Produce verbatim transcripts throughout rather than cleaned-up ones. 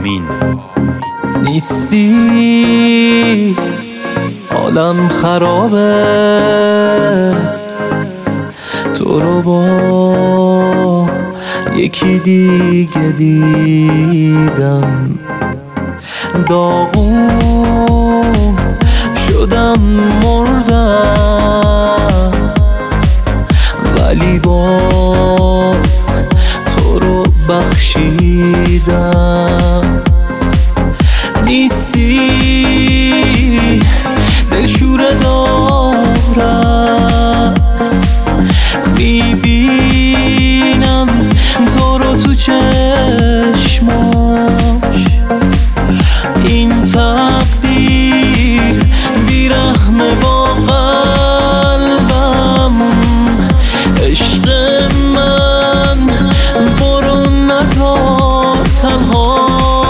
آمین. نیستی حالم خرابه، تو رو با یکی دیگه دیدم، داغون شدم مردم، ولی باز تو رو بخشیدم. نیستی دلشوره دارم، میبینم تو رو تو چشماش، این تقدیر بیرحمه با قلبم، عشق من برو نذار تنها.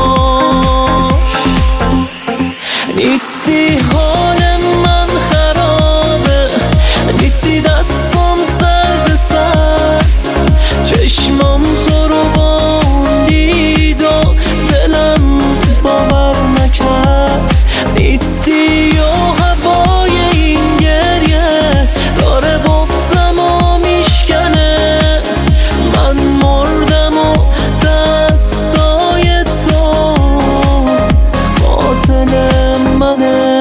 نیستی حال من خرابه، نیستی دستم سرد سرد، چشمام تو رو باندید و دلم باور نکرد. نیستی و هوای این گریه داره بغضم و میشکنه، من مردم و دستای تو قاتل منه.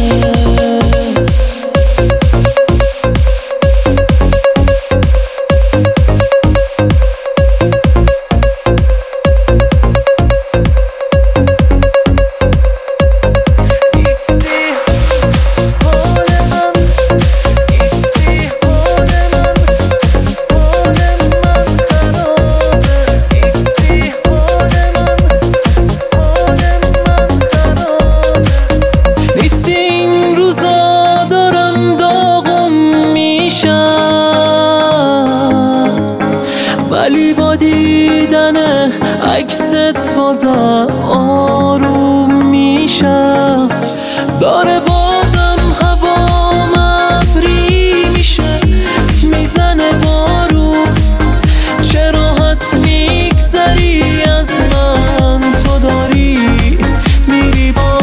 ولی با دیدن عکست بازم آروم میشم، داره بازم هوام ابری میشه، میزنه بارون، چه راحت میگذری از من، تو داری میری با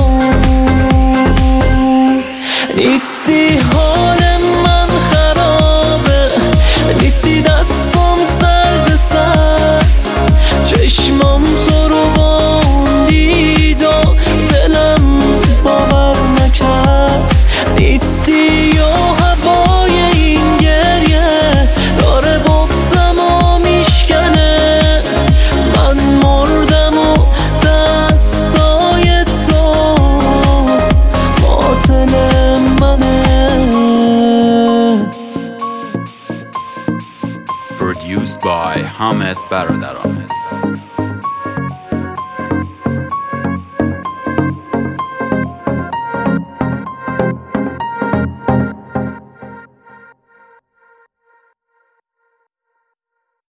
اون. نیستی حال من خرابه، نیستی دستم سرد سرد، چشمام تو رو باندید و دلم باور نکرد. نیستی و هوای این گریه داره بغضم و میشکنه، من مردم و دستای تو قاتل منه. Produced by Hamed Baradar.